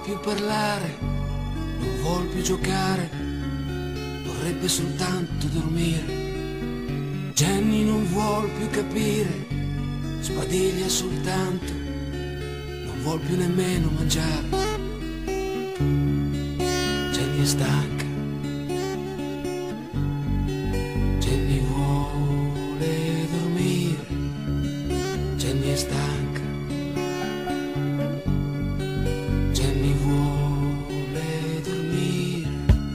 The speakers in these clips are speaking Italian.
più parlare, non vuol più giocare, vorrebbe soltanto dormire. Jenny non vuol più capire, sbadiglia soltanto, non vuol più nemmeno mangiare. Jenny è stanca, Jenny vuole dormire, Jenny è stanca, Jenny vuole dormire.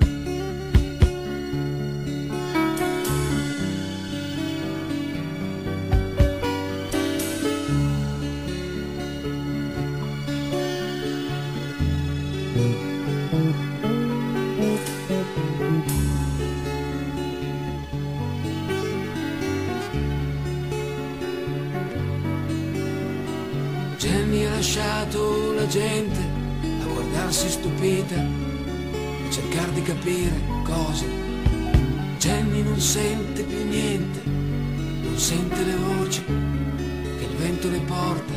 Jenny ha lasciato la gente a guardarsi stupita, a cercare di capire cosa. Jenny non sente più niente, non sente le voci che il vento le porta.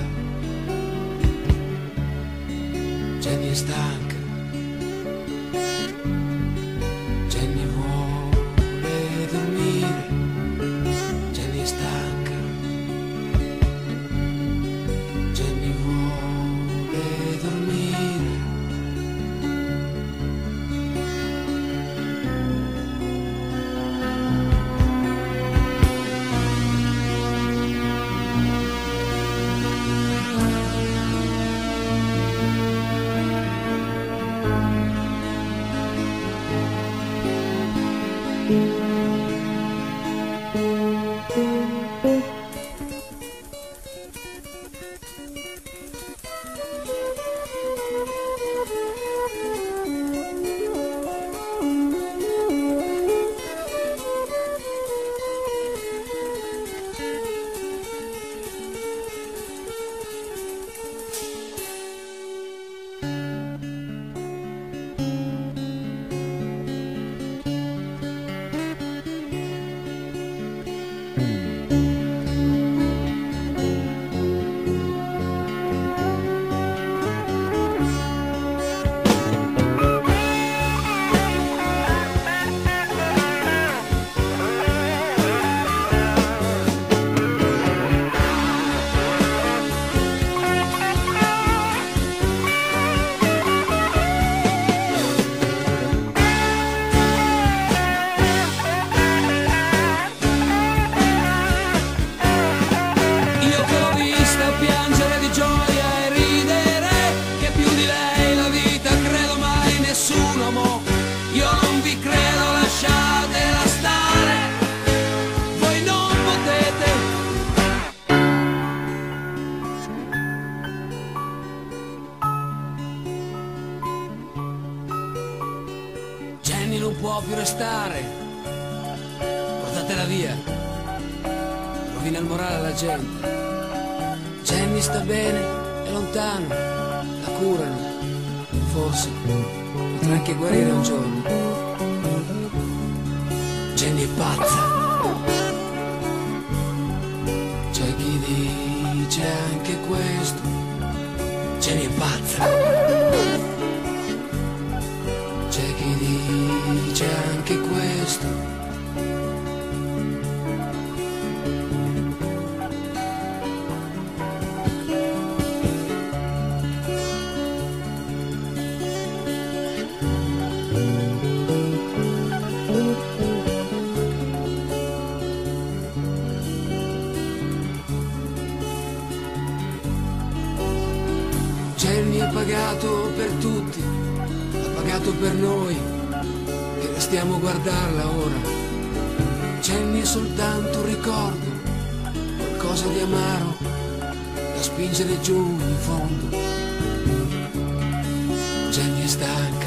Jenny è stanca, Jenny vuole dormire, Jenny è stanca, Jenny vuole dormire. Jenny non può più restare, portatela via, rovina il morale alla gente. Jenny sta bene, è lontano, la curano, forse potrà anche guarire un giorno. Jenny è pazza, c'è chi dice anche questo. Jenny è pazza, c'è chi dice anche questo. Jenny ha pagato per tutti, ha pagato per noi e restiamo a guardarla ora. Jenny è soltanto un ricordo, qualcosa di amaro da spingere giù in fondo. Jenny è stanca,